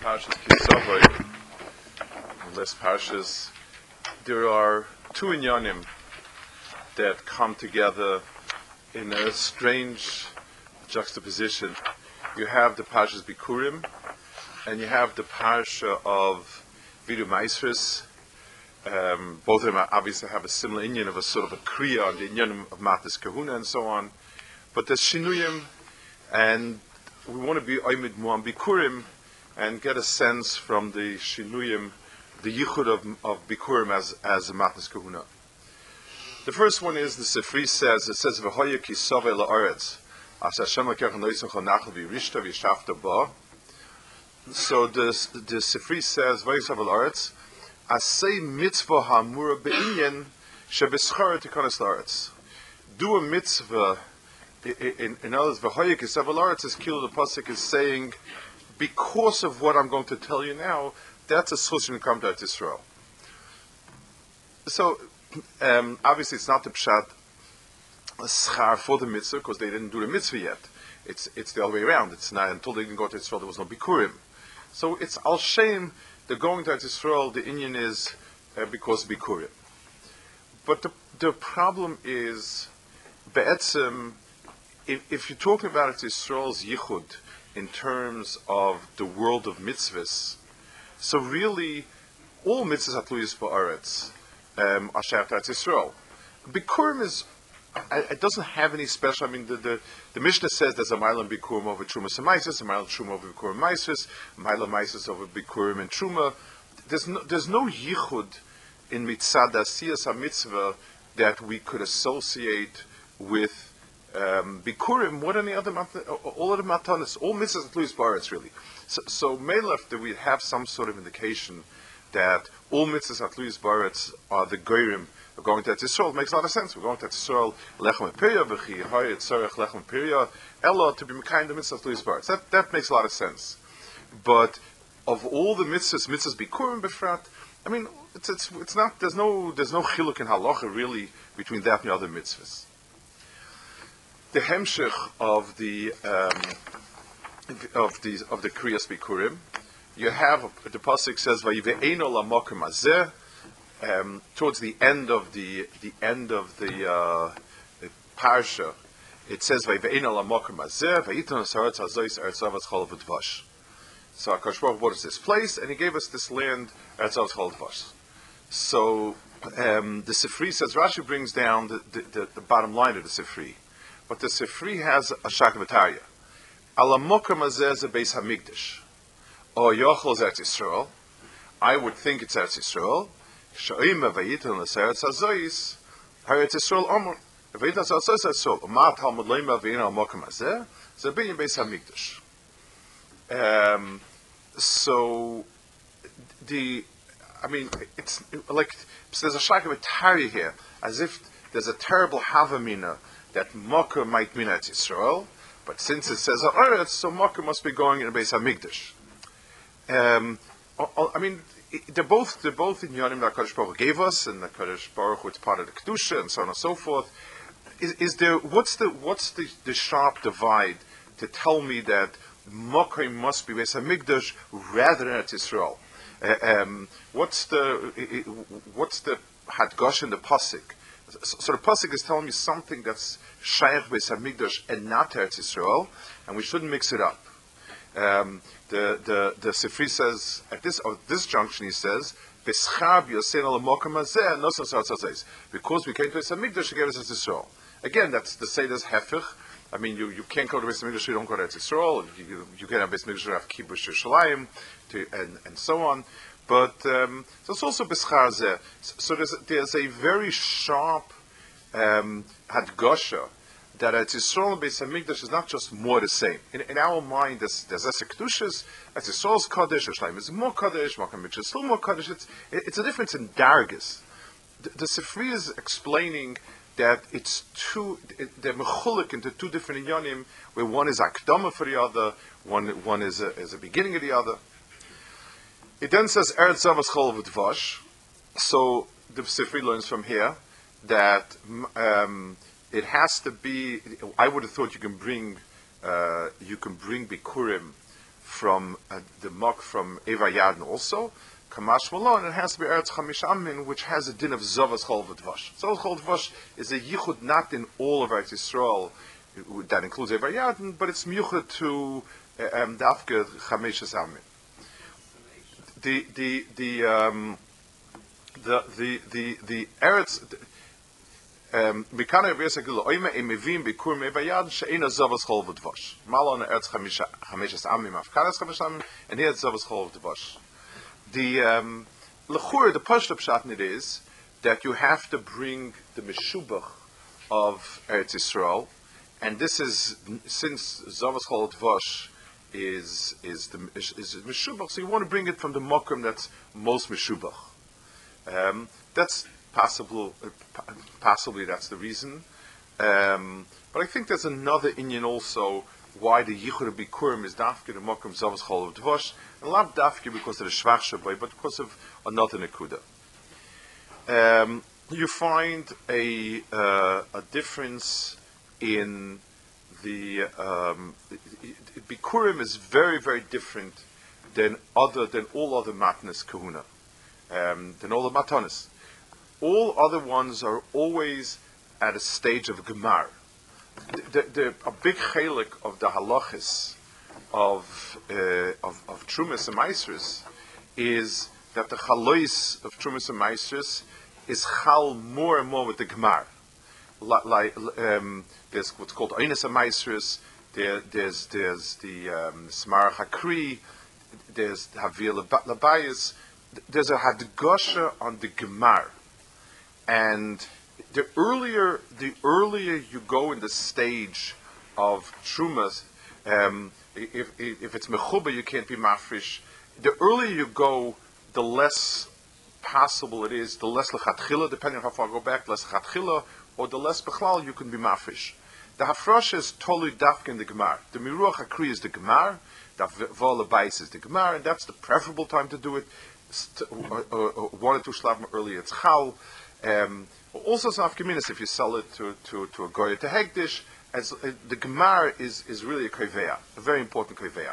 Parshas Kisavai, less Parshas, there are two inyanim that come together in a strange juxtaposition. You have the Parshas Bikurim, and you have the Parsha of Vidu Maisris. Both of them obviously have a similar inyan of a sort of a kriya on the inyan of Matis Kahuna and so on. But there's Shinuyim, and we want to be Oymid Muam Bikurim and get a sense from the Shinuyim, the Yichud of Bikurim as a Matis Kahuna. The first one is, the Sifri says, V'hoya ki sove la'aretz, as Hashem l'kech noisach ha'nachal v'yirishta v'yishavta ba. So the Sifri says, V'hoya sove la'aretz, asay mitzvah ha'amura be'inyen shebeschara tikanas la'aretz. Do a mitzvah. In other words, V'hoya ki sove la'aretz is kilo, the pasuk is saying, because of what I'm going to tell you now, that's a solution to come to Israel. So, obviously it's not the pshat schar for the mitzvah, because they didn't do the mitzvah yet. It's the other way around. It's not until they didn't go to Israel there was no bikurim. So it's al shem, the going to Israel, the inyan is because of bikurim. But the problem is, be'etzem, if you're talking about Israel's yichud in terms of the world of mitzvahs, so really all mitzvahs are tluyos ba'aretz. Asher Eretz Yisrael. Bikurim is, it doesn't have any special. I mean, the Mishnah says there's a mile in Bikurim over Trumas and Maisis, a mile in Truma over Bikurim and Maisis, a mile in Maisis over Bikurim and Truma. There's no yichud in mitzad asiyas mitzvah that we could associate with Bikurim more than the other all of the matanis, all mitzvahs are tluyos ba'aretz really. So Melech, that we have some sort of indication that all mitzvahs at tluyos ba'aretz are the goyim of going to Eretz Yisrael. It makes a lot of sense. We're going to Eretz Yisrael, lechem epirya, v'chi hay etzarech lechem epirya, ella to be mekayim the mitzvahs at tluyos ba'aretz. That makes a lot of sense. But of all the mitzvahs bikurim befrat, I mean, it's not. There's no chiluk in halacha really between that and the other mitzvahs. The hemshich of the kriyas bikurim. You have the pasuk says vayive'eno lamokim hazeh. Towards the end of the parsha, it says vayive'eno lamokim hazeh vayiton haaretz hazois eretz avos chol v'dvash. So HaKadosh Baruch Hu brought us this place, and He gave us this land eretz avos chol v'dvash. So the Sifri says, Rashi brings down the bottom line of the Sifri, but the Sifri has a shakavatariya. Alamokim hazeh is a beis hamikdash. Or Yochel is Eretz Yisrael. I would think it's Eretz Yisrael. Sha'im vayiton l'Eretz Hazois. Eretz Yisrael Omer. Vayiton l'Eretz Yisrael. U'ma Talmud Leima v'yin al Mokem Hazeh. Ze binyan Beis Hamikdash. So it's like there's a shak of a tari here, as if there's a terrible havamina that Mokem might mean Eretz Yisrael, but since it says Eretz, so Mokem must be going in a Beis Hamikdash. They're both in Yonim that HaKadosh Baruch Hu gave us, and the HaKadosh Baruch Hu is part of the Kedusha, and so on and so forth. Is there what's the sharp divide to tell me that Mokim must be Beis Hamikdash rather than Eretz Yisrael? What's the hadgosh in the pasuk? So the pasuk is telling me something that's Shaykh Beis Hamikdash and not Eretz Yisrael, and we shouldn't mix it up. The Sifri says at this junction he says because we came to Beis Hamikdash, he gave us Eretz Yisrael. Again, that's the Seder's hefich. I mean, you can't go to Beis Hamikdash, you don't go to Eretz Yisrael. You can have Beis Hamikdash, you have Kibush Yerushalayim, and so on. But so it's also Beschar Zeh. So there's a very sharp hadgosha that Eretz Yisrael and Beis Hamikdash is not just more the same. In our mind, there's Esek Kedushas, Eretz Yisrael's Kaddish, Yerushalayim is more Kaddish, Mokem Mikdash is still more Kaddish. It's a difference in dargis. The Sifri is explaining that they're mechulik into two different inyanim, where one is akdama for the other, one is a beginning of the other. It then says Eretz avos chol v'dvash. So the Sifri learns from here that it has to be. I would have thought you can bring bikurim from the Mok from Eva Yadin also. Kamash Malon, it has to be Eretz Chamish Amin, which has a din of Zavas Chol V'Dvash. Zavas Chol V'Dvash is a yichud not in all of Eretz Yisrael, that includes Eva Yadin, but it's yichud to Dafke Chamish Amin. The Eretz Mikana Yisrael Oime Emivim Bikur Eva Yadin she'ena Zavas Chol V'Dvash. Malon Eretz Chamish Amin Mafkanas Chamish Amin, and here it's Zavas Chol V'Dvash. The lechur, the pashut pshat in it is that you have to bring the meshubach of Eretz Yisrael, and this is since Zavas Chol Dvash is meshubach, so you want to bring it from the mokum that's most meshubach. That's possible. Possibly that's the reason, but I think there's another inyan also why the Yichud Bikurim is dafke the mokum Zavas Chol Dvash, and not dafke because of the Shvach Shabai, but because of another nekuda. You find a difference in the Bikurim is very, very different than all other matnas kahuna, than all the matanas. All other ones are always at a stage of gemar. A big chelik of the halachis of Trumas and Maasros is that the chalois of Trumas and Maasros is chal more and more with the gemar. There's what's called Einis and Maasros. There's the Smar Hakri. There's Havir Labayis. There's a hadgasha on the gemar, and the earlier you go in the stage of trumas, if it's mechuba, you can't be mafresh. The earlier you go, the less possible it is. The less lechatchila, depending on how far I go back, less lechatchila, or the less bechlal you can be mafresh. The hafresh is totally dafk in the gemar. The miruach hakri is the gemar. The vol bais is the gemar, and that's the preferable time to do it. 1 or 2 shlavim earlier, it's chal. Also, some afkeminis if you sell it to a goya to hegdish, as the gemar is really a koveya, a very important koveya.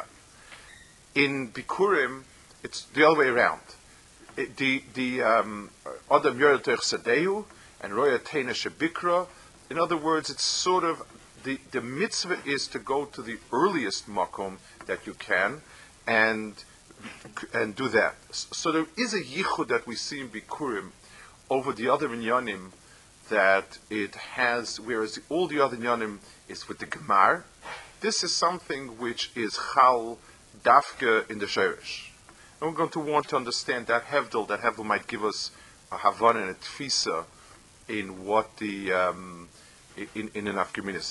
In bikurim, it's the other way around. The adam yoratoich sadeu and roya teina shebikra. In other words, it's sort of the mitzvah is to go to the earliest makom that you can and do that. So there is a yichud that we see in bikurim over the other inyanim that it has, whereas all the other inyanim is with the gemar. This is something which is chal dafke in the sheresh. And we're going to want to understand that Hevdel. That Hevdel might give us a havana and a tfisa in what the in an afgemina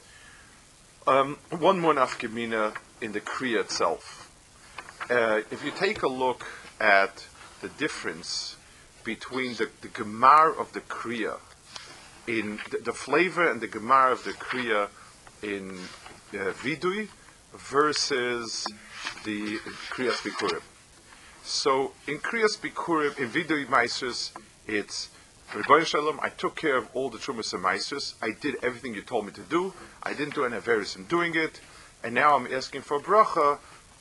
are. One more afgemina in the kriya itself. If you take a look at the difference between the gemar of the kriya in the flavor and the gemar of the kriya in vidui versus the kriyas bikurim. So in kriyas bikurim, in vidui maasros, it's Rebbeinu Shalom, I took care of all the trumas and maasros. I did everything you told me to do. I didn't do any averis in doing it, and now I'm asking for a bracha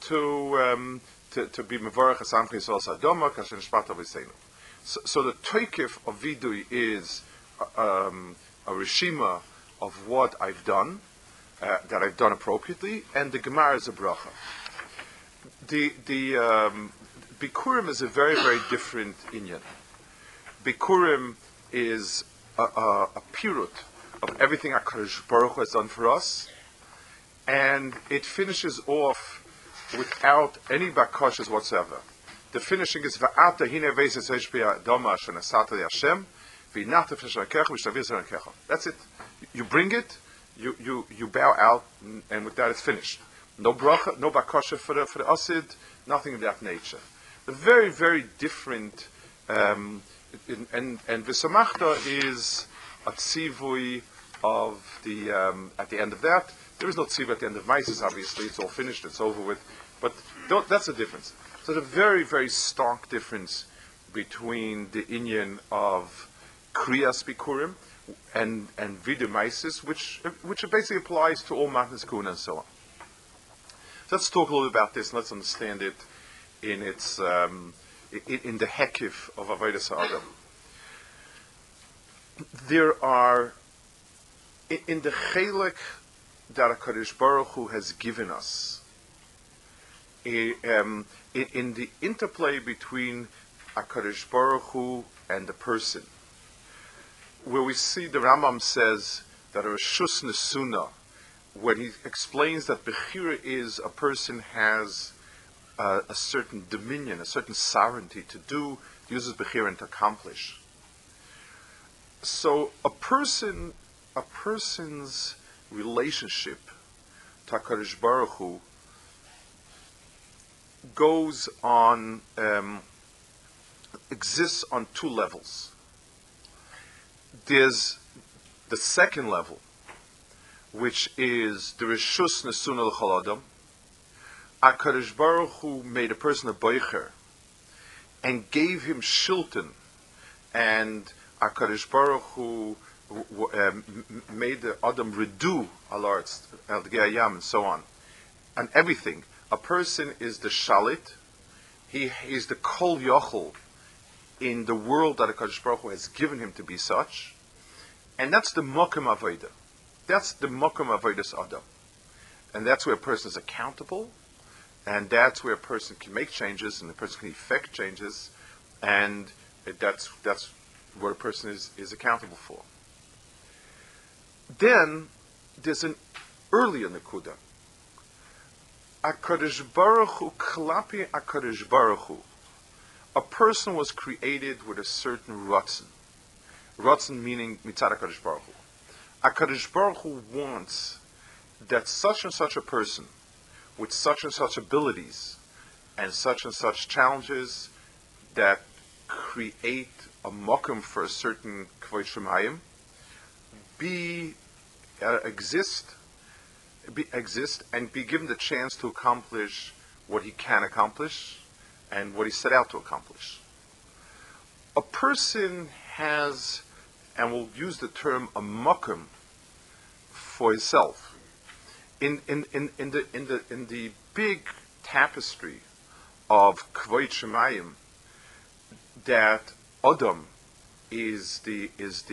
to be mevarach asam chisol sadoma kasher nishpat aviseinu. So the toikif of vidui is a reshima of what I've done, that I've done appropriately, and the gemara is a bracha. The bikurim is a very, very different inyan. Bikurim is a pirut of everything HaKadosh Baruch Hu has done for us, and it finishes off without any bakashas whatsoever. The finishing is va'ata hine veises heshpia doma shenasata Hashem v'inachta f'shakecha v'shavir. That's it. You bring it, you bow out, and with that it's finished. No bracha, no bakasha for the asid, nothing of that nature. The very, very different. And v'samachta is a tzivui of the at the end of that. There is no tzivui at the end of Maises, obviously. It's all finished, it's over with. But that's the difference. So there's a very, very stark difference between the inyan of kriyas bikurim and vidu Maises, which basically applies to all matnas kuna and so on. Let's talk a little bit about this. And let's understand it in its in the hekif of Avodas Adam. There are in the chelik that HaKadosh Baruch Hu has given us, in the interplay between HaKadosh Baruch Hu and the person, where we see the Rambam says that a Reshus Nesuna, when he explains that Bechira is a person has a certain dominion, a certain sovereignty to do, uses Bechira and to accomplish. So a person's relationship to HaKadosh Baruch Hu goes on, exists on two levels. There's the second level, which is the Reshus Nesuna L'chol Adam. HaKadosh Baruch Hu made a person a boicher and gave him shilton, and HaKadosh Baruch Hu made the Adam redu alarts, el Geyayam, and so on, and everything. A person is the shalit. He is the kol yochel in the world that HaKadosh Baruch Hu has given him to be such, and that's the mokum avodah. That's the mokum avodas Adam, and that's where a person is accountable, and that's where a person can make changes, and a person can effect changes, and that's what a person is accountable for. Then there's an earlier nekuda. HaKadosh Baruch Hu, klapi HaKadosh Baruch Hu. A person was created with a certain ratzon. Ratzon meaning mitzad HaKadosh Baruch Hu. HaKadosh Baruch Hu wants that such and such a person with such and such abilities and such challenges that create a mokum for a certain kvod shemayim exist and be given the chance to accomplish what he can accomplish and what he set out to accomplish. A person has, and we'll use the term a mokum for himself. In the big tapestry of kvod shemayim, that Adam is the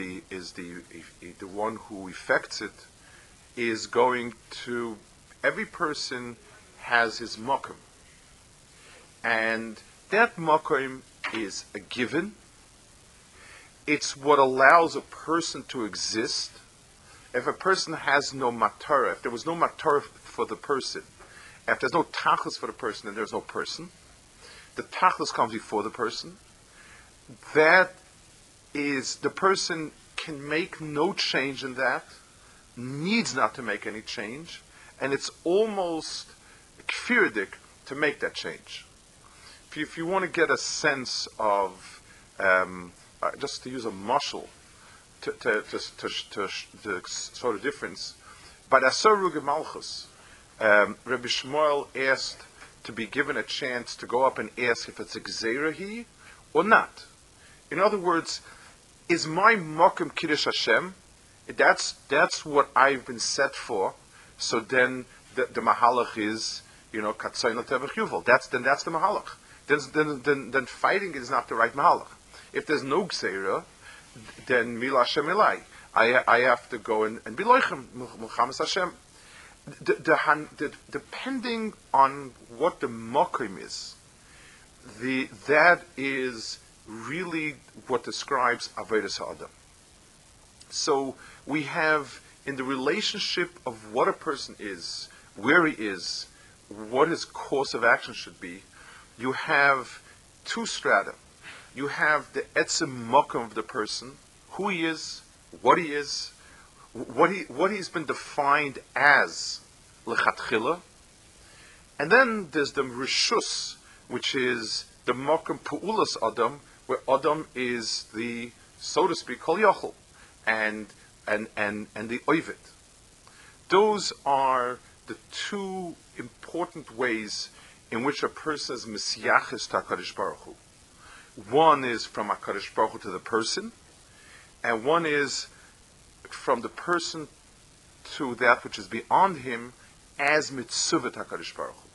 one who effects it, is going to, every person has his mokum, and that mokum is a given. It's what allows a person to exist. If a person has no matara, if there was no matara for the person, if there's no tachlis for the person, then there's no person. The tachlis comes before the person. That is, the person can make no change in that, needs not to make any change, and it's almost kfirdik to make that change. If you want to get a sense of, just to use a mashal, to show the difference, by the Asar Ruge Malchus, Rabbi Shmuel asked to be given a chance to go up and ask if it's a gzeirahi or not. In other words, is my mokum kiddush Hashem? That's what I've been set for. So then the mahalach is, katzayin l'tevach yuval. That's the mahalach. Then fighting is not the right mahalach. If there's no gzeira, then Mila Hashem Elai. I have to go and be loichem, Mulchamas Hashem. Depending on what the mokim is, that is really what describes Avodas Adam. So we have, in the relationship of what a person is, where he is, what his course of action should be, you have two strata. You have the etzem mokum of the person, who he is, what he's been defined as lechatchila, and then there's the reshus, which is the mokum pu'ulas Adam, where Adam is the, so to speak, kol yochel, and the oivit. Those are the two important ways in which a person is misyaches to HaKadosh Baruch Hu. One is from HaKadosh Baruch Hu to the person, and one is from the person to that which is beyond him as mitzuvet HaKadosh Baruch Hu.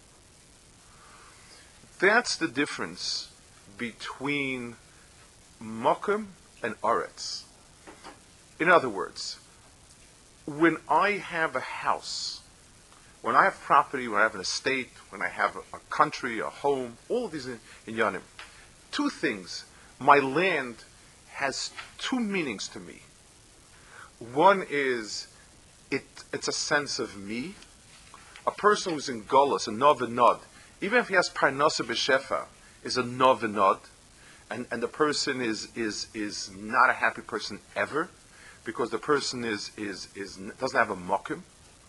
That's the difference between Mokum and Aretz. In other words, when I have a house, when I have property, when I have an estate, when I have a country, a home, all of these in Yanim, two things. My land has two meanings to me. One is it's a sense of me. A person who's in Golos, a Nov and Nod, even if he has Parnasa B'Shefa, is a Nov and Nod, and the person is not a happy person ever, because the person doesn't have a mokim.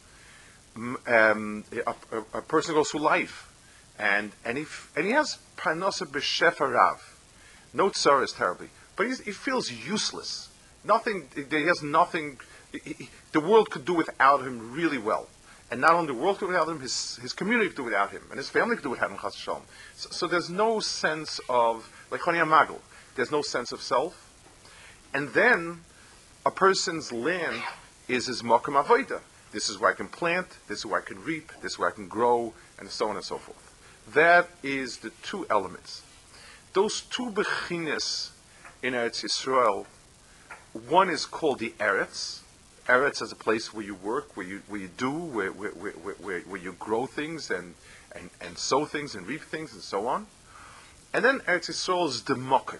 A person goes through life, and he has Parnasa B'Shefa Rav. No tsar is terribly, but he feels useless. Nothing. He has nothing. The world could do without him really well. And not only the world could do without him, his community could do without him, and his family could do without him, chas v'shalom. So there's no sense of, like Choni Amagel, there's no sense of self. And then a person's land is his makom avoda. This is where I can plant, this is where I can reap, this is where I can grow, and so on and so forth. That is the two elements. Those two bechines in Eretz Yisrael, one is called the Eretz. Eretz is a place where you work, where you do, where you grow things and sow things and reap things and so on. And then Eretz Yisrael is the Mokim.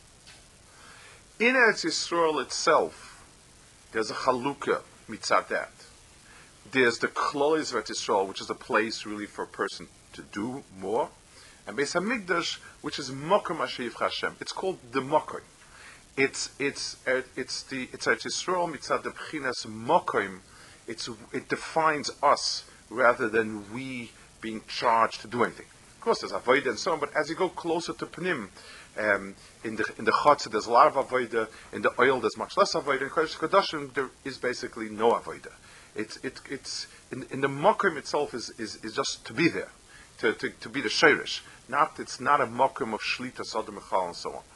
In Eretz Yisrael itself, there's a Chalukah mitzad that. There's the Klolis of Eretz Yisrael, which is a place really for a person to do more. And Beis HaMikdash, which is Mokim Asher Yivcha Hashem. It's called the Mokim. It's Eretz Yisrael mitzad the b'chinas mokim. It defines us rather than we being charged to do anything. Of course, there's avodah and so on, but as you go closer to Pnim, in the Chotzer there's a lot of avodah. In the oil there's much less avodah. In Kodesh Kodashim there is basically no avodah. It's in the mokim itself is just to be there, to be the sheirish. It's not a mokim of shlita sodom echal and so on.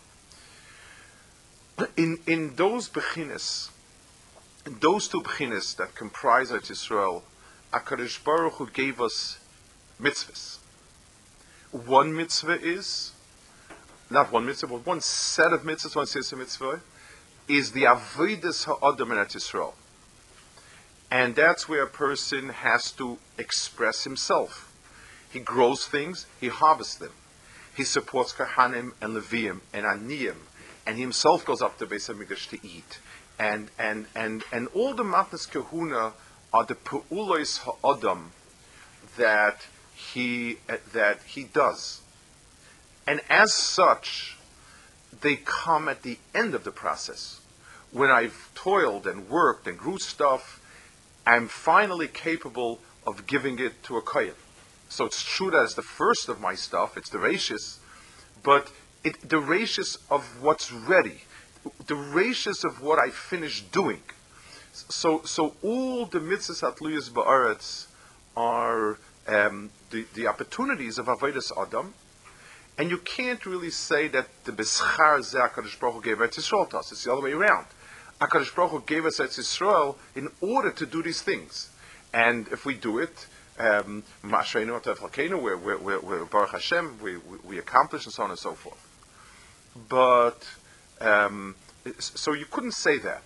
In those bechines, in those two bechines that comprise Eretz Yisrael, HaKadosh Baruch Hu gave us mitzvahs. One mitzvah is, not one mitzvah, but one set of mitzvahs, one set of mitzvah, is the avodas ha'adam in Eretz Yisrael. And that's where a person has to express himself. He grows things, he harvests them. He supports kahanim and leviim and aniyim, and he himself goes up to Beis HaMikdash to eat. And all the matnas kahuna are the pe'ulos ha'adam that he does. And as such, they come at the end of the process. When I've toiled and worked and grew stuff, I'm finally capable of giving it to a kohen. So it's true that it's the first of my stuff, it's the reishis, but the reishis of what's ready, the reishis of what I finished doing. So all the mitzvahs atluyas ba'aretz are the opportunities of avodas adam, and you can't really say that the beschar zeh HaKadosh Baruch Hu gave Eretz Yisrael to us. It's the other way around. HaKadosh Baruch Hu gave us Eretz Yisrael in order to do these things, and if we do it, Ma'asheinu Atav Halkeinu, we're Baruch Hashem, we accomplish, and so on and so forth. But so you couldn't say that.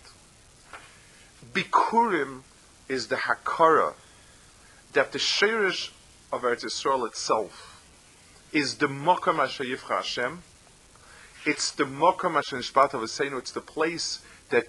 Bikurim is the hakara that the sheirish of Eretz Yisrael itself is the Mokam Asher Yivcha Hashem. It's the Mokam Asher Nishbat Avosenu. It's the place that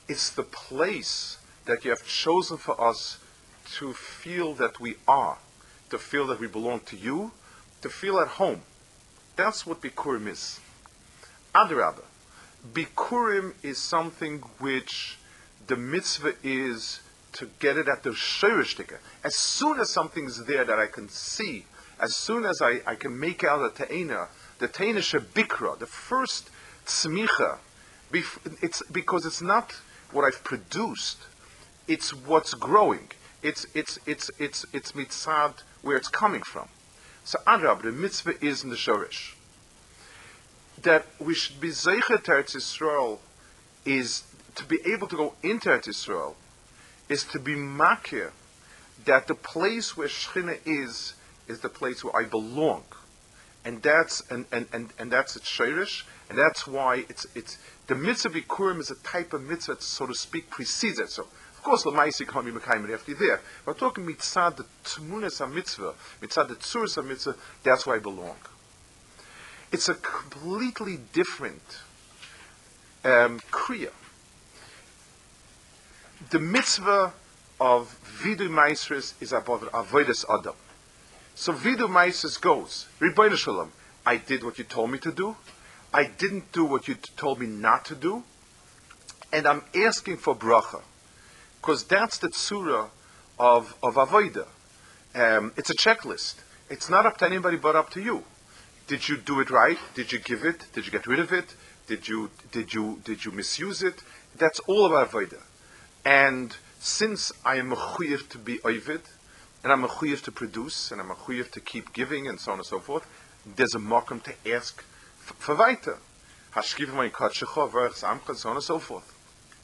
you have chosen for us to feel that we are, to feel that we belong to you, to feel at home. That's what Bikurim is. Adrabah, Bikurim is something which the mitzvah is to get it at the sheirishtika. As soon as something's there that I can see, as soon as I can make out the te'ena shebikra, the first tzmicha, it's because it's not what I've produced, it's what's growing. It's mitzad where it's coming from. So Adrab, the mitzvah is in the shorish. That we should be zeichet Eretz Yisrael is to be able to go into Eretz Yisrael, is to be makir that the place where Shechina is the place where I belong. And that's that's its shirish, and that's why it's the mitzvah bikurim is a type of mitzvah that, so to speak, precedes it. So of course l'maisi can't be mekayim it after there. We're talking mitzad the tmunas mitzvah, mitzad the tzuras mitzvah. That's where I belong. It's a completely different kriya. The mitzvah of vidu maisris is above avodas adam. So vidu maisris goes, Ribbono Shel Olam, I did what you told me to do, I didn't do what you told me not to do, and I'm asking for bracha, because that's the tzura of avodah. It's a checklist. It's not up to anybody but up to you. Did you do it right? Did you give it? Did you get rid of it? Did you misuse it? That's all about avodah. And since I am mechuyev to be oived, and I'm mechuyev to produce, and I'm mechuyev to keep giving, and so on and so forth, there's a makom to ask for weiter. Hashkivim ha'ikatchecha, v'erech zamcha, so on and so forth.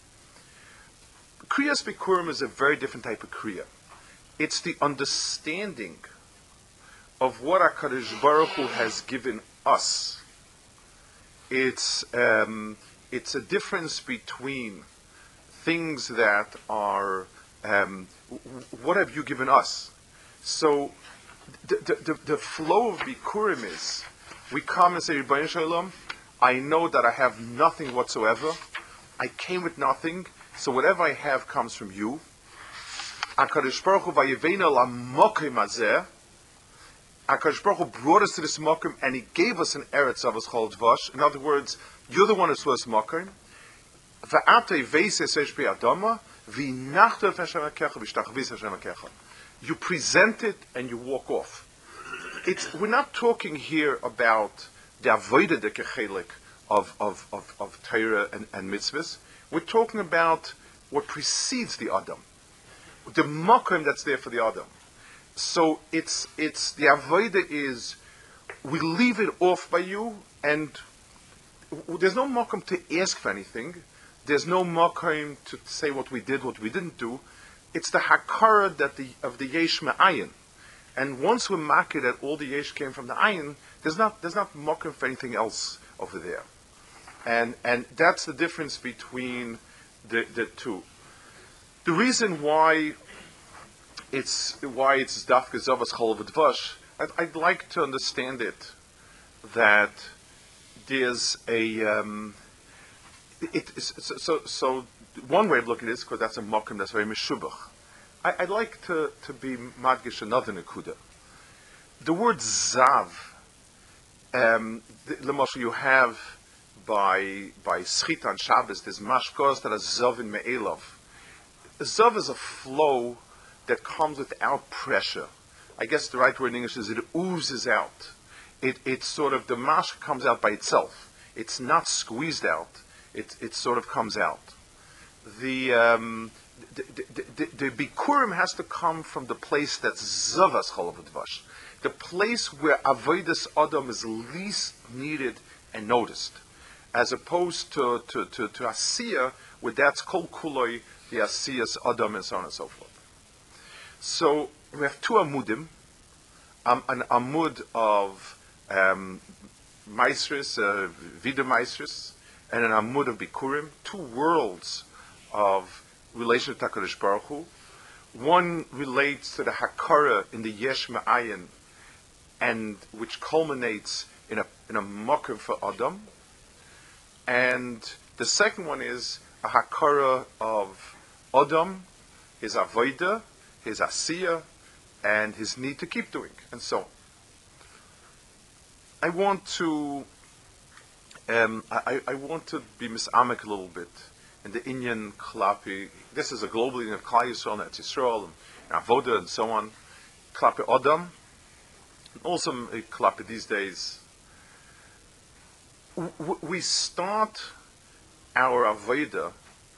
Kriyas Bikurim is a very different type of kriya. It's the understanding of what HaKadosh Baruch Hu has given us. It's a difference between things that are what have you given us? So the flow of Bikurim is we come and say, Ribbono Shel Olam, I know that I have nothing whatsoever. I came with nothing, so whatever I have comes from you. HaKadosh Baruch Hu vayeveinu lamokim hazeh. HaKadosh Baruch Hu brought us to this mokim, and He gave us an eretz of His chol dvash. In other words, you're the one who saw us mokim. V'atei veises esh be'adama, v'inachtu ef Hashem hakecha, v'shtachvis Hashem hakecha. You present it and you walk off. We're not talking here about the avodah de kechelik of Torah and mitzvahs. We're talking about what precedes the Adam, the makom that's there for the Adam. So it's the avodah is we leave it off by you, and there's no makom to ask for anything. There's no makom to say what we did, what we didn't do. It's the hakara of the yesh me'ayin. And once we're makir that all the yesh came from the ayin, there's not makom for anything else over there. And that's the difference between the two. The reason why it's dafka zavas chol v'dvash, I'd like to understand it that there's a so one way of looking at this, because that's a makom that's very meshubach. I'd like to be madgish another nekuda. The word zav, l'mashal you have by schita on Shabbos, there's mashkos that are zav in me'elav. Zav is a flow that comes without pressure. I guess the right word in English is it oozes out. It sort of, the mash comes out by itself. It's not squeezed out. It sort of comes out. The bikurim has to come from the place that's zavas chol v'dvash, the place where avodas adam is least needed and noticed, as opposed to asiya, where that's kol kuloi, the asiyas adam, and so on and so forth. So we have two amudim, an amud of maisris, vida maisris, and an amud of bikurim, two worlds of relation to HaKadosh Baruch Hu. One relates to the hakara in the yesh ma'ayin, and which culminates in a makom for Adam. And the second one is a hakara of Adam, his avodah, his asiya, and his need to keep doing, and so on. I want to be misamek a little bit in the Inyan Klapi. This is a global Inyan of Klal Yisrael, and Yisrael, and Avodah, and so on. Klapi Adam, and also Klapi these days. We start our Avodah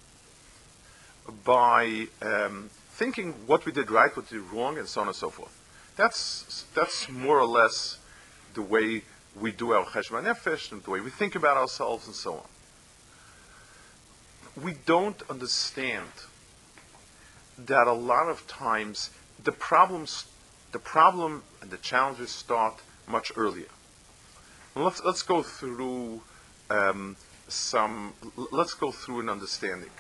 by thinking what we did right, what we did wrong, and so on and so forth. That's more or less the way we do our cheshbon nefesh, and the way we think about ourselves, and so on. We don't understand that a lot of times the problems, the problem and the challenges start much earlier. Let's go through let's go through an understanding.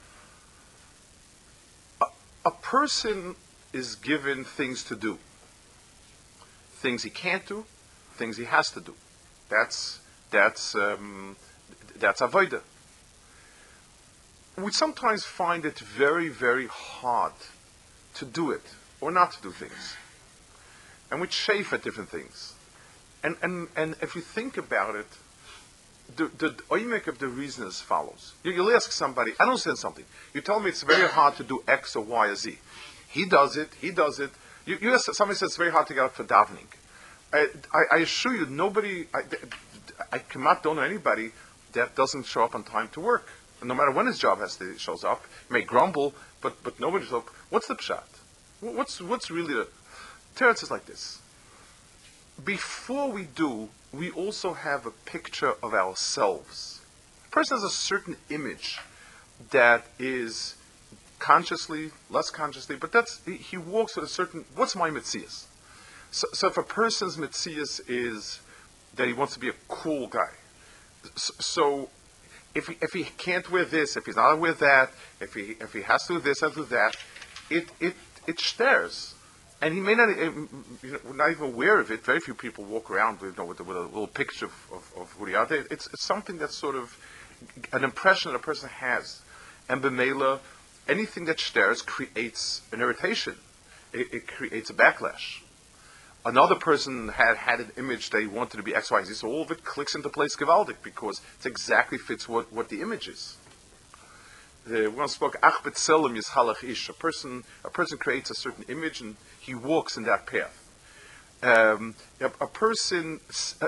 A person is given things to do, things he can't do, things he has to do. That's avodah. We sometimes find it very, very hard to do it or not to do things, and we chafe at different things. And if you think about it, the oimek of the reason is as follows. You'll ask somebody, I don't understand something. You tell me it's very hard to do X or Y or Z. He does it. You ask, somebody says it's very hard to get up for davening. I assure you, nobody, I cannot know anybody that doesn't show up on time to work. No matter when his job shows up, he may grumble, but nobody shows up. What's the pshat? What's really the teretz is like this. Before we do, we also have a picture of ourselves. A person has a certain image that is consciously, less consciously, but he walks with a certain, what's my mitzias? So if a person's mitzias is that he wants to be a cool guy, so if he can't wear this, if he's not wear that, if he has to do this and do that, it stares. And he may not, not even aware of it. Very few people walk around with a little picture of who they are. It's something that's sort of an impression that a person has. And b'meila, anything that stares creates an irritation. It creates a backlash. Another person had an image that he wanted to be X, Y, Z, so all of it clicks into place gewaldig because it exactly fits what the image is. We once spoke, Ach b'tzelem yishalach ish. A person creates a certain image and he walks in that path. A person,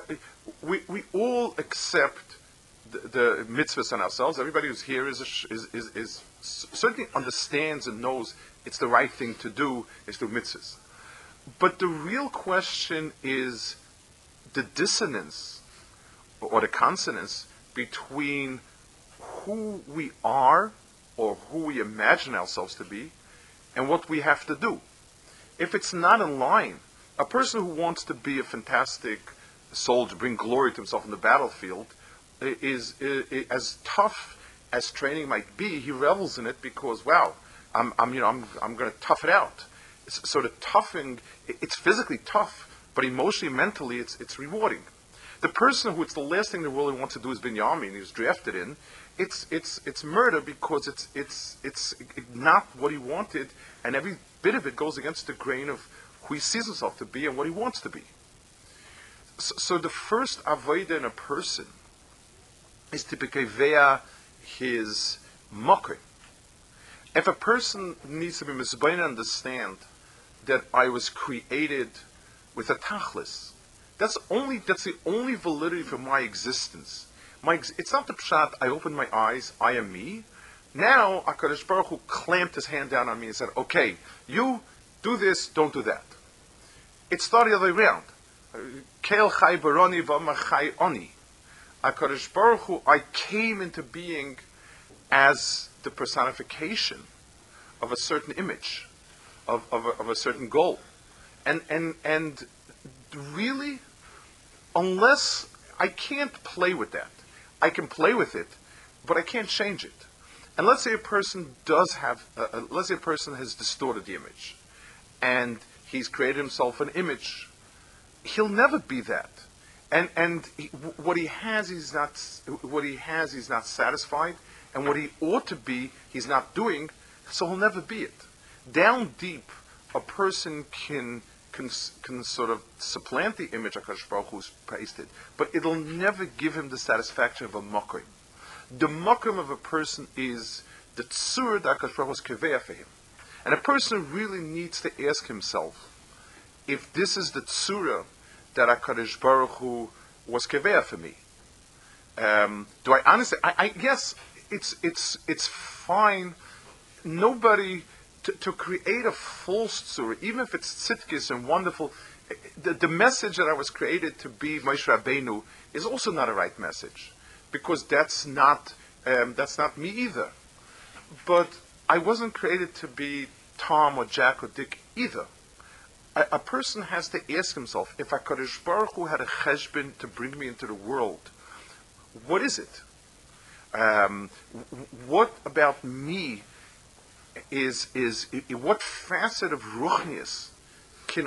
we all accept the mitzvahs on ourselves. Everybody who's here is certainly understands and knows it's the right thing to do is do mitzvahs. But the real question is the dissonance or the consonance between who we are or who we imagine ourselves to be and what we have to do. If it's not in line, a person who wants to be a fantastic soldier, bring glory to himself in the battlefield, is as tough as training might be. He revels in it because, wow, I'm going to tough it out. So the toughing, it's physically tough, but emotionally, mentally, it's rewarding. The person who it's the last thing in the world he wants to do is Binyamin, and he was drafted in. It's murder because it's not what he wanted, and every bit of it goes against the grain of who he sees himself to be and what he wants to be. So the first avodah in a person is to bekevea his mokre. If a person needs to be misbein and understand that I was created with a tachlis, that's the only validity for my existence. It's not the pshat, I opened my eyes, I am me. Now, HaKadosh Baruch Hu clamped his hand down on me and said, okay, you do this, don't do that. It started the other way around. Kel chai baroni v'amar chai oni. HaKadosh Baruch Hu, I came into being as the personification of a certain image, of a certain goal. And really, unless I can't play with that. I can play with it, but I can't change it. And let's say a person let's say a person has distorted the image, and he's created himself an image. He'll never be that. What he has, he's not satisfied, and what he ought to be, he's not doing. So he'll never be it. Down deep, a person can sort of supplant the image of HaKadosh Baruch Hu's pasted, but it'll never give him the satisfaction of a mokim. The mokim of a person is the tzur that HaKadosh Baruch Hu's keveya for him. And a person really needs to ask himself if this is the tzura that HaKadosh Baruch Hu was keveya for me. Do I honestly? Yes, it's fine. Nobody to create a false tzura, even if it's tzidkis and wonderful. The message that I was created to be Moshe Rabbeinu is also not a right message, because that's not me either. But I wasn't created to be Tom or Jack or Dick either. A person has to ask himself, if HaKadosh Baruch Hu had a cheshbon to bring me into the world, what is it? What about me is what facet of ruchnius can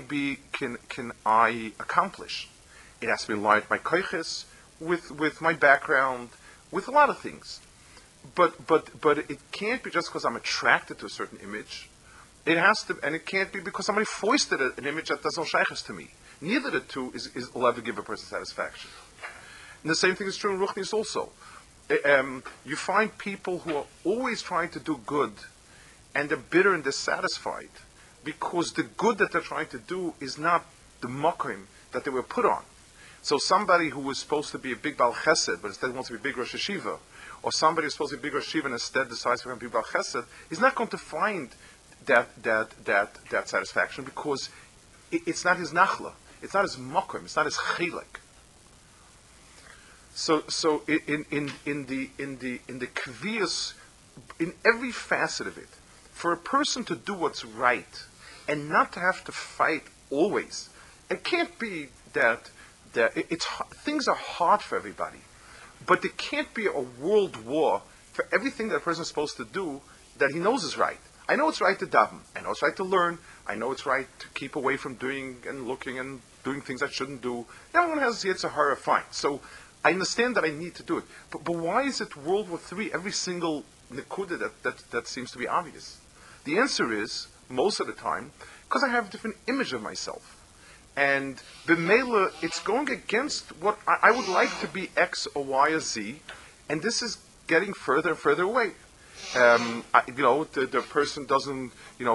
I accomplish? It has to be in line with my koiches, with my background, with a lot of things. But it can't be just because I'm attracted to a certain image. It has to, and it can't be because somebody foisted an image that doesn't shaykhs to me. Neither of the two will ever give a person satisfaction. And the same thing is true in ruchnius also. You find people who are always trying to do good, and they're bitter and dissatisfied because the good that they're trying to do is not the makom that they were put on. So somebody who was supposed to be a big Baal Chesed, but instead wants to be a big Rosh Hashiva, or somebody who's supposed to be a big Rosh Hashiva and instead decides to become a big Baal Chesed, is not going to find that satisfaction because it's not his nachla, it's not his makom, it's not his chilek. So in the kviyas, in every facet of it, for a person to do what's right and not to have to fight always, it can't be that things are hard for everybody, but there can't be a world war for everything that a person is supposed to do that he knows is right. I know it's right to daven. I know it's right to learn. I know it's right to keep away from doing and looking and doing things I shouldn't do. Everyone has Yetzer Hara, fine. So I understand that I need to do it. But why is it World War III, every single nekuda that seems to be obvious? The answer is, most of the time, because I have a different image of myself. And b'meila, it's going against what I would like to be X or Y or Z, and this is getting further and further away. The person doesn't,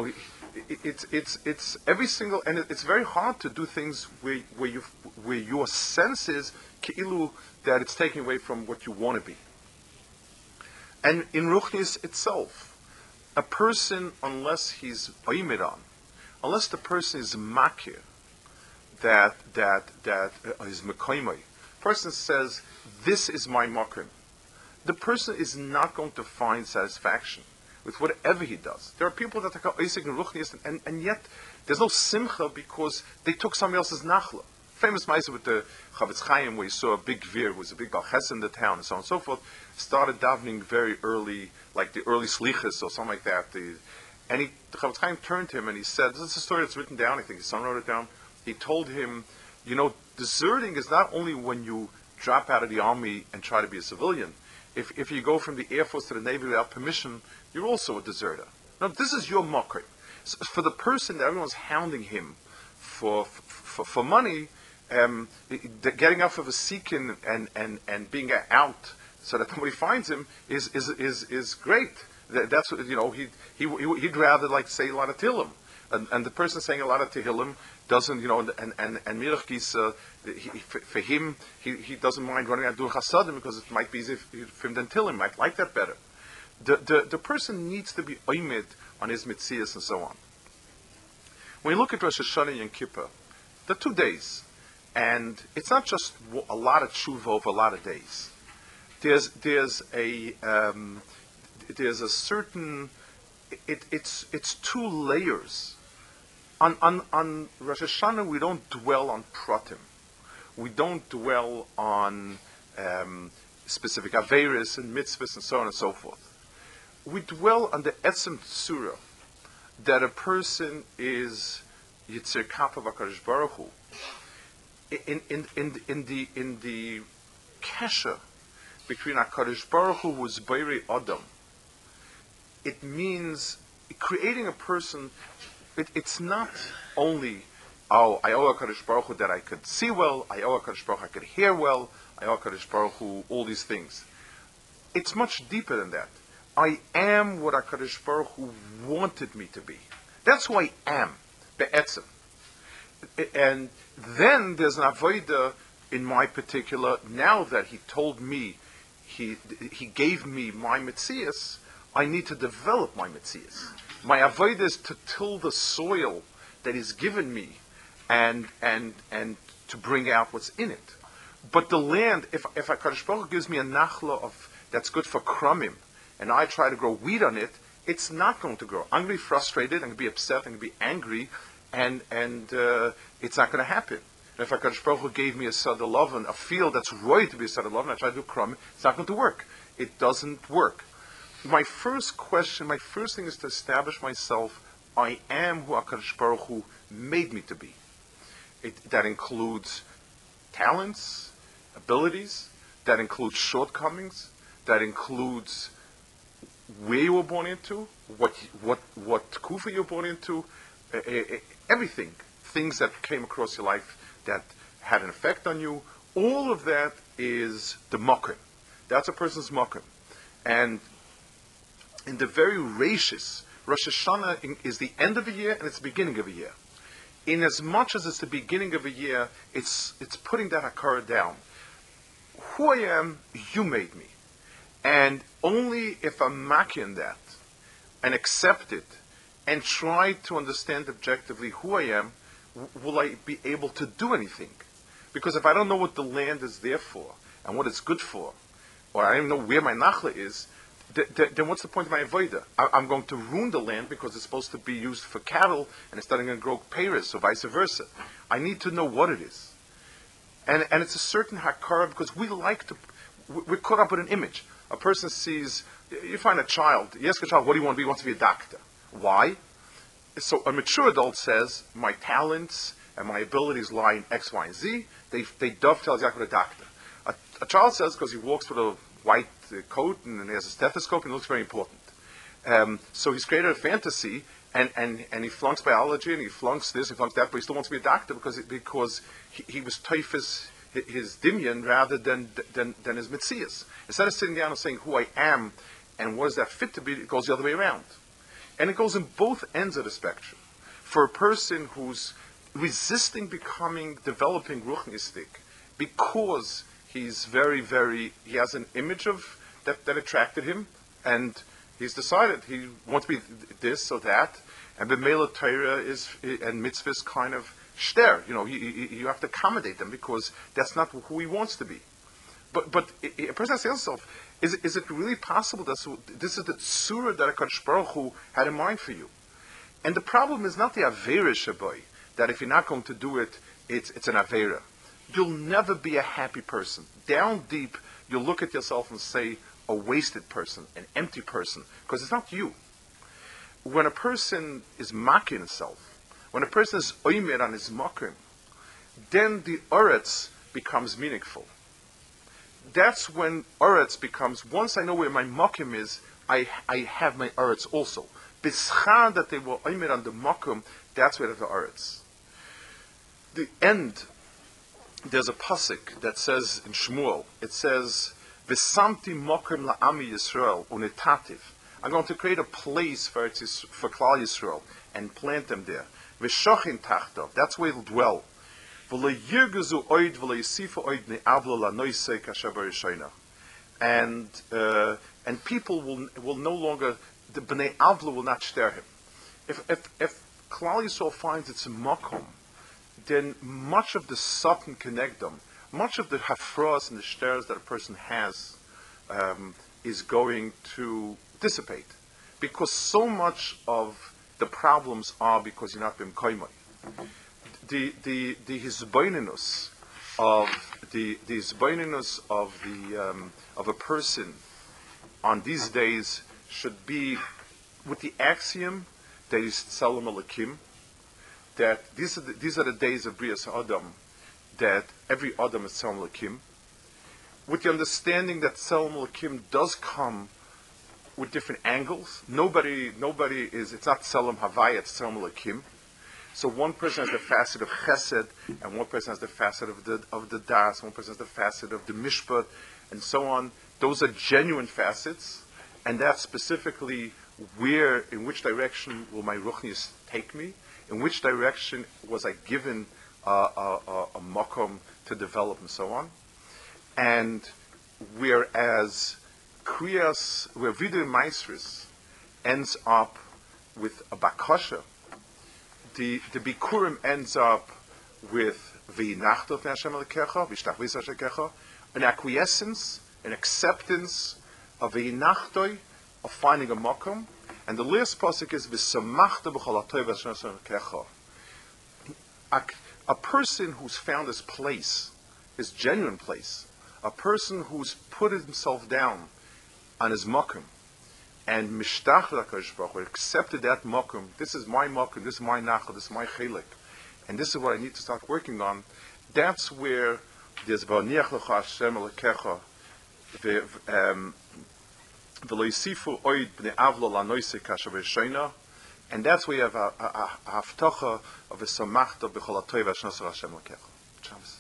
it's every single, and it's very hard to do things where your sense is keilu that it's taking away from what you want to be. And in ruchnius itself, a person, unless he's oimid on, unless the person is makir, that is mekoimai, person says, this is my makom, the person is not going to find satisfaction with whatever he does. There are people that are Isaac and Ruchnius, and yet there's no simcha because they took somebody else's nachla. Famous Maisa with the Chavetz Chaim, where you saw a big vir, was a big Baal Chesed in the town, and so on and so forth, started davening very early, like the early slichas or something like that. The Chavetz Chaim turned to him and he said, this is a story that's written down, I think his son wrote it down. He told him, deserting is not only when you drop out of the army and try to be a civilian. If you go from the Air Force to the Navy without permission, you're also a deserter. Now, this is your makom. So for the person that everyone's hounding him for money, getting off of a seeking and being out so that nobody finds him is great. That's what, he'd rather like say a lot of Tehillim. And the person saying a lot of Tehillim doesn't, and Mirach Gisa, for him, he doesn't mind running out doing Chasadim because it might be easier for him than Tehillim. Might like that better. The person needs to be oimid on his mitzias and so on. When you look at Rosh Hashanah and Yom Kippur, the 2 days, and it's not just a lot of tshuva over a lot of days. There's a certain, it's 2 layers. On Rosh Hashanah, we don't dwell on pratim. We don't dwell on specific averis and mitzvahs and so on and so forth. We dwell on the etzem tzura, that a person is Yitzir Kapav HaKadosh Baruch Hu. In the kesher between HaKadosh Baruch Hu, who is Beirei Adam, it means creating a person. It's not only, I owe HaKadosh Baruch Hu that I could see well, I owe HaKadosh Baruch Hu I could hear well, I owe HaKadosh Baruch Hu all these things. It's much deeper than that. I am what HaKadosh Baruch Hu wanted me to be. That's who I am, be'etzem. And then there's an avodah in my particular, now that he told me, he gave me my mitzias, I need to develop my mitzias. My avodah is to till the soil that He's given me, and to bring out what's in it. But the land, if HaKadosh Baruch Hu gives me a nachla that's good for krumim, and I try to grow wheat on it, it's not going to grow. I'm going to be frustrated, I'm going to be upset, I'm going to be angry, and it's not going to happen. And if HaKadosh Baruch Hu gave me a Sada Lovan, a field that's right to be a Sada Lovan, I try to do Kram, it's not going to work. It doesn't work. My first thing is to establish myself, I am who HaKadosh Baruch Hu made me to be. That includes talents, abilities, that includes shortcomings, that includes where you were born into, what kufa you were born into, everything, things that came across your life that had an effect on you. All of that is the mokum. That's a person's mokum. And in the very rashis, Rosh Hashanah is the end of a year and it's the beginning of a year. In as much as it's the beginning of a year, it's putting that hakara down. Who I am, you made me. And only if I'm making that and accept it and try to understand objectively who I am, will I be able to do anything. Because if I don't know what the land is there for and what it's good for, or I don't know where my nachla is, then what's the point of my avodah? I'm going to ruin the land because it's supposed to be used for cattle and it's starting to grow peiros, or vice versa. I need to know what it is. And it's a certain hakara because we're caught up with an image. A person sees, you find a child, you ask a child, what do you want to be? He wants to be a doctor. Why? So a mature adult says, my talents and my abilities lie in X, Y, and Z. They dovetail exactly with a doctor. A child says, because he walks with a white coat and he has a stethoscope and he looks very important. So he's created a fantasy and he flunks biology and he flunks this, he flunks that, but he still wants to be a doctor because he was typhus his dimyan rather than his mitzias. Instead of sitting down and saying who I am and what does that fit to be, it goes the other way around. And it goes in both ends of the spectrum. For a person who's resisting developing ruchnistic because he's he has an image of that attracted him, and he's decided he wants to be this or that, and B'meila Torah and mitzvahs kind of shter. You have to accommodate them because that's not who he wants to be. But a person has to ask himself, is it really possible that this is the tzura that HaKadosh Baruch Hu had in mind for you? And the problem is not the Aveira Shaboy, that if you're not going to do it, it's an Aveira. You'll never be a happy person. Down deep, you'll look at yourself and say, a wasted person, an empty person, because it's not you. When a person is mocking himself, when a person is oimer on his mokim, then the oretz becomes meaningful. That's when oretz becomes, once I know where my mokim is, I have my oretz also. Bischar that they were oimer on the mokim, that's where the oretz. The end, there's a pasuk that says in Shmuel, it says, V'samti mokim la'ami Yisrael unetativ. I'm going to create a place for Klal Yisrael and plant them there. V'shochin tachtov, that's where it'll dwell. And people will no longer, the Bnei Avla will not stare him. If Klal Yisrael finds its makom, then much of the satan connectum, much of the hafras and the stairs that a person has is going to dissipate, because so much of the problems are because you're not bim koimai. The hisbaininus of a person on these days should be with the axiom that is tzelem alakim, that these are the days of Brias Adam, that every Adam is tzelem alakim, with the understanding that tzelem alakim does come with different angles. Nobody is. It's not tzelem havaya. It's tzelem alakim. So one person has the facet of chesed, and one person has the facet of the das, one person has the facet of the mishpat, and so on. Those are genuine facets, and that's specifically in which direction will my ruchnius take me? In which direction was I given a makom to develop, and so on? And whereas kriyas, where vidu maestris ends up with a bakasha, the Bikurim ends up with V'yinachtov Hashem Elokecha, V'shtach V'yisashekecha, an acquiescence, an acceptance of V'yinachtoi, of finding a makom, And the last pasuk is v'samachta b'chol ha'tov asher nasa l'kecha. A person who's found his place, his genuine place, a person who's put himself down on his makom, and mishtach l'HaKadosh Baruch Hu, accepted that makom, this is my makom, this is my nachal, this is my chelik, and this is what I need to start working on, that's where there's v'aniach l'cha Hashem l'kecha, v'lo yisifu oid b'nei avlo la'noise kasher v'shoina, and that's where you have a haftacha of a samachta b'chol ha'tov asher nasa Hashem l'kecha. Shabbos.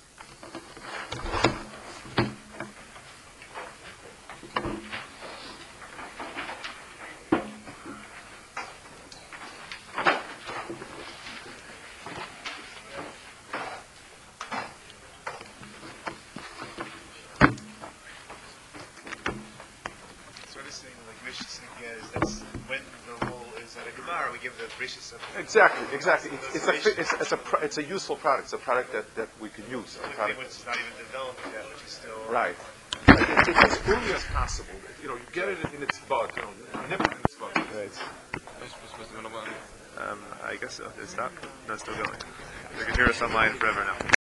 Exactly. It's a useful product. It's a product that we can use. A product which is not even developed yet, which is still right. It's as early as possible. You get it in its bud. Nip it in its bud. Right. I guess so. Is that? That's still going. You can hear us online forever now.